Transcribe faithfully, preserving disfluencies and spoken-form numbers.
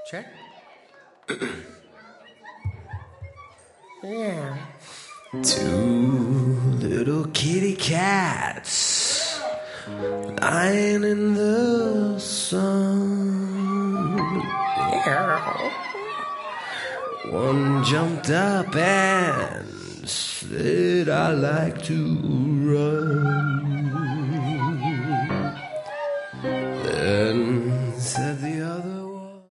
Check. Yeah. Two little kitty cats lying in the sun. Yeah. One jumped up and said, I like to run.